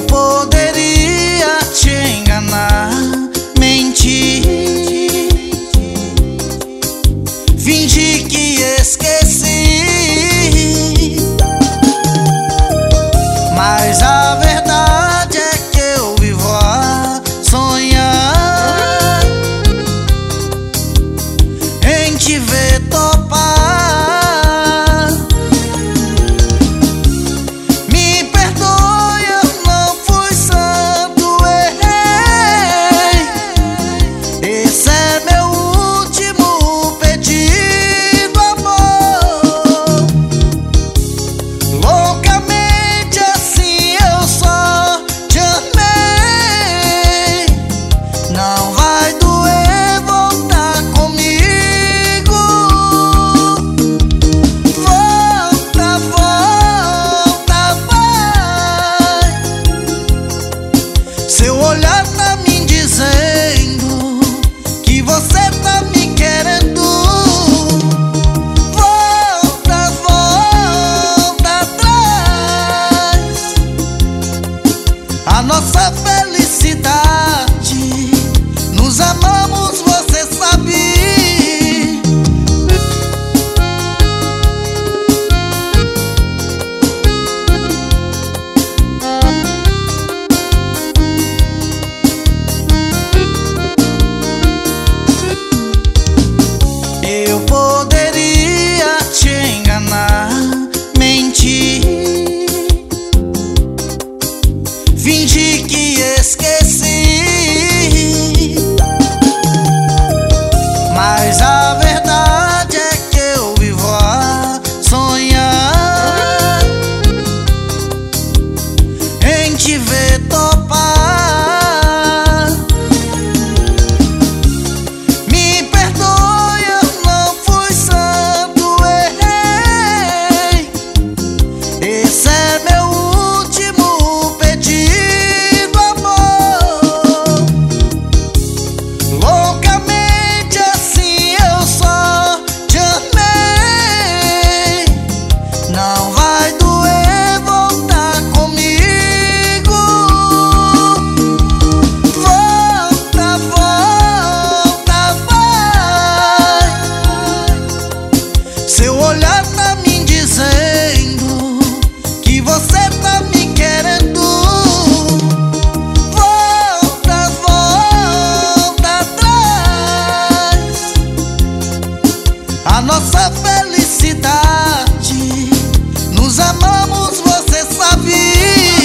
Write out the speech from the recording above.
poderia te enganar, mentir, fingir que esqueci, mas a verdade é que eu vivo a sonhar em te ver topar. Me perdoe, eu não fui santo, errei. Esse é meu último pedido, amor. Loucamente assim eu só te amei. Não vai doer voltar comigo. Volta, volta, vai. Seu olhar tá me dizendo que você tá me querendo. Volta, volta atrás. A nossa felicidade, nos amamos, você sabe. Eu poderia te enganar, mentir, fingir que esqueci, mas a verdade é que eu vivo a sonhar em te ver topar. Me perdoe, eu não fui santo, errei. Esse é meu último pedido, amor. Loucamente assim eu só te amei. Não vai doer voltar comigo. Volta, volta, vai. Seu olhar tá me dizendo que você tá me querendo. Volta, volta atrás. A nossa felicidade, nos amamos, você sabe.